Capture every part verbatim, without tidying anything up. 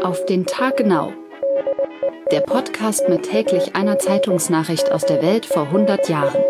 Auf den Tag genau. Der Podcast mit täglich einer Zeitungsnachricht aus der Welt vor hundert Jahren.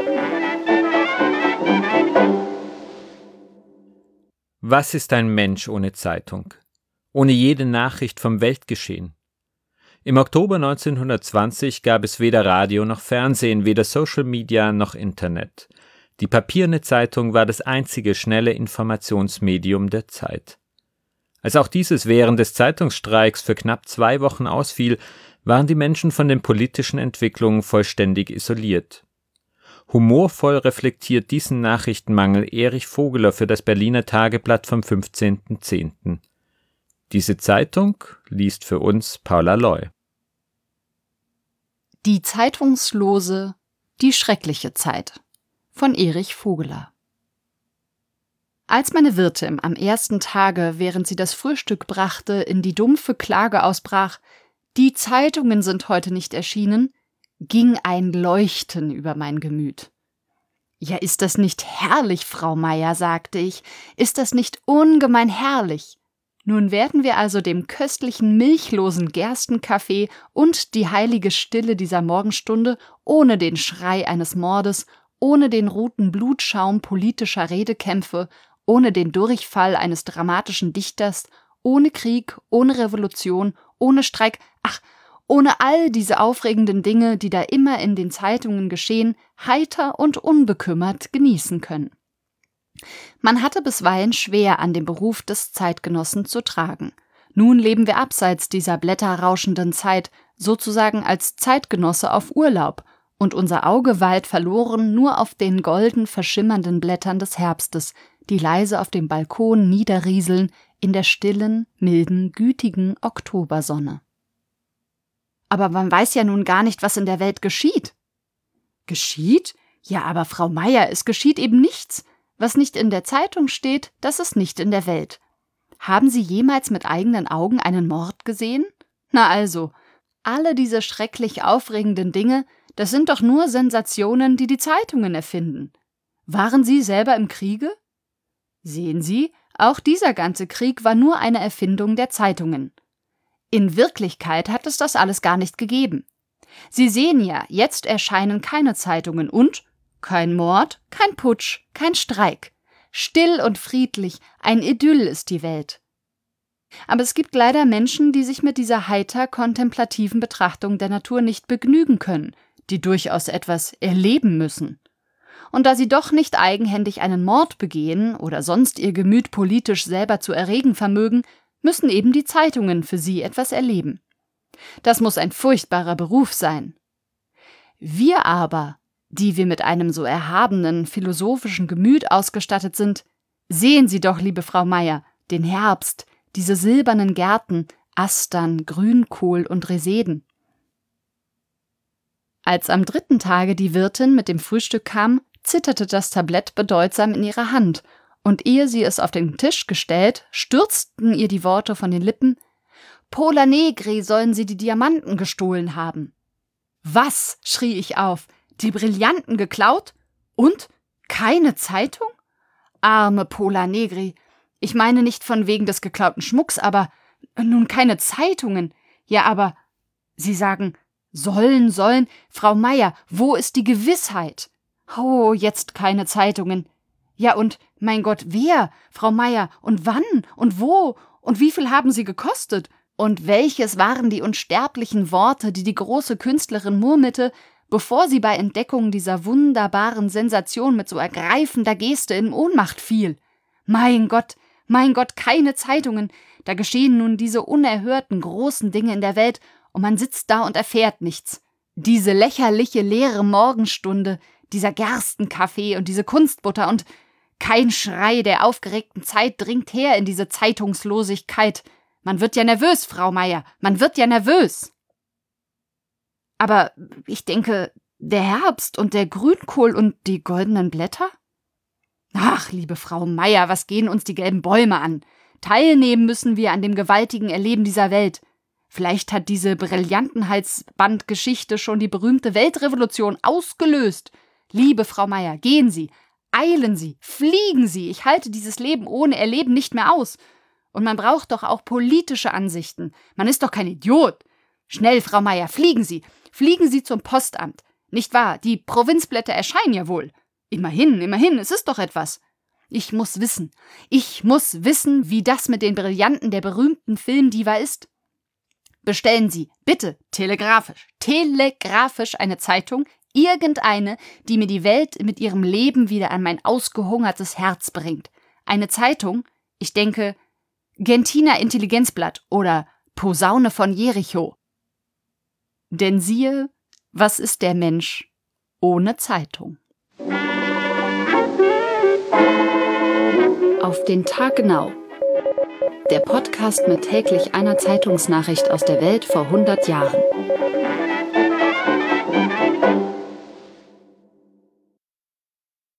Was ist ein Mensch ohne Zeitung? Ohne jede Nachricht vom Weltgeschehen? Im Oktober neunzehnhundertzwanzig gab es weder Radio noch Fernsehen, weder Social Media noch Internet. Die papierne Zeitung war das einzige schnelle Informationsmedium der Zeit. Als auch dieses während des Zeitungsstreiks für knapp zwei Wochen ausfiel, waren die Menschen von den politischen Entwicklungen vollständig isoliert. Humorvoll reflektiert diesen Nachrichtenmangel Erich Vogeler für das Berliner Tageblatt vom fünfzehnten zehnten Diese Zeitung liest für uns Paula Loy. Die zeitungslose, die schreckliche Zeit von Erich Vogeler. Als meine Wirtin am ersten Tage, während sie das Frühstück brachte, in die dumpfe Klage ausbrach, die Zeitungen sind heute nicht erschienen, ging ein Leuchten über mein Gemüt. Ja, ist das nicht herrlich, Frau Meier, sagte ich, ist das nicht ungemein herrlich? Nun werden wir also dem köstlichen, milchlosen Gerstenkaffee und die heilige Stille dieser Morgenstunde ohne den Schrei eines Mordes, ohne den roten Blutschaum politischer Redekämpfe, ohne den Durchfall eines dramatischen Dichters, ohne Krieg, ohne Revolution, ohne Streik, ach, ohne all diese aufregenden Dinge, die da immer in den Zeitungen geschehen, heiter und unbekümmert genießen können. Man hatte bisweilen schwer an dem Beruf des Zeitgenossen zu tragen. Nun leben wir abseits dieser blätterrauschenden Zeit, sozusagen als Zeitgenosse auf Urlaub, und unser Auge weilt verloren nur auf den golden verschimmernden Blättern des Herbstes, die leise auf dem Balkon niederrieseln in der stillen, milden, gütigen Oktobersonne. Aber man weiß ja nun gar nicht, was in der Welt geschieht. Geschieht? Ja, aber Frau Meier, es geschieht eben nichts. Was nicht in der Zeitung steht, das ist nicht in der Welt. Haben Sie jemals mit eigenen Augen einen Mord gesehen? Na also, alle diese schrecklich aufregenden Dinge, das sind doch nur Sensationen, die die Zeitungen erfinden. Waren Sie selber im Kriege? Sehen Sie, auch dieser ganze Krieg war nur eine Erfindung der Zeitungen. In Wirklichkeit hat es das alles gar nicht gegeben. Sie sehen ja, jetzt erscheinen keine Zeitungen und kein Mord, kein Putsch, kein Streik. Still und friedlich, ein Idyll ist die Welt. Aber es gibt leider Menschen, die sich mit dieser heiter kontemplativen Betrachtung der Natur nicht begnügen können, die durchaus etwas erleben müssen. Und da sie doch nicht eigenhändig einen Mord begehen oder sonst ihr Gemüt politisch selber zu erregen vermögen, müssen eben die Zeitungen für sie etwas erleben. Das muss ein furchtbarer Beruf sein. Wir aber, die wir mit einem so erhabenen, philosophischen Gemüt ausgestattet sind, sehen Sie doch, liebe Frau Meier, den Herbst, diese silbernen Gärten, Astern, Grünkohl und Reseden. Als am dritten Tage die Wirtin mit dem Frühstück kam, zitterte das Tablett bedeutsam in ihrer Hand, und ehe sie es auf den Tisch gestellt, stürzten ihr die Worte von den Lippen: »Pola Negri sollen sie die Diamanten gestohlen haben.« »Was?« schrie ich auf. »Die Brillanten geklaut? Und? Keine Zeitung? Arme Pola Negri. Ich meine nicht von wegen des geklauten Schmucks, aber nun keine Zeitungen. Ja, aber Sie sagen, sollen, sollen. Frau Meier, wo ist die Gewissheit? Oh, jetzt keine Zeitungen. Ja, und, mein Gott, wer? Frau Meier, und wann? Und wo? Und wie viel haben sie gekostet? Und welches waren die unsterblichen Worte, die die große Künstlerin murmelte, bevor sie bei Entdeckung dieser wunderbaren Sensation mit so ergreifender Geste in Ohnmacht fiel? Mein Gott, mein Gott, keine Zeitungen. Da geschehen nun diese unerhörten großen Dinge in der Welt, und man sitzt da und erfährt nichts. Diese lächerliche leere Morgenstunde, dieser Gerstenkaffee und diese Kunstbutter und kein Schrei der aufgeregten Zeit dringt her in diese Zeitungslosigkeit. Man wird ja nervös, Frau Meier, man wird ja nervös. Aber ich denke, der Herbst und der Grünkohl und die goldenen Blätter? Ach, liebe Frau Meier, was gehen uns die gelben Bäume an? Teilnehmen müssen wir an dem gewaltigen Erleben dieser Welt. Vielleicht hat diese Brillantenhalsbandgeschichte schon die berühmte Weltrevolution ausgelöst. Liebe Frau Meier, gehen Sie, eilen Sie, fliegen Sie, ich halte dieses Leben ohne Erleben nicht mehr aus. Und man braucht doch auch politische Ansichten. Man ist doch kein Idiot. Schnell, Frau Meier, fliegen Sie. Fliegen Sie zum Postamt. Nicht wahr? Die Provinzblätter erscheinen ja wohl. Immerhin, immerhin, es ist doch etwas. Ich muss wissen. Ich muss wissen, wie das mit den Brillanten der berühmten Filmdiva ist. Bestellen Sie, bitte, telegrafisch, telegrafisch eine Zeitung, irgendeine, die mir die Welt mit ihrem Leben wieder an mein ausgehungertes Herz bringt. Eine Zeitung, ich denke, Gentiner Intelligenzblatt oder Posaune von Jericho. Denn siehe, was ist der Mensch ohne Zeitung? Auf den Tag genau. Der Podcast mit täglich einer Zeitungsnachricht aus der Welt vor hundert Jahren.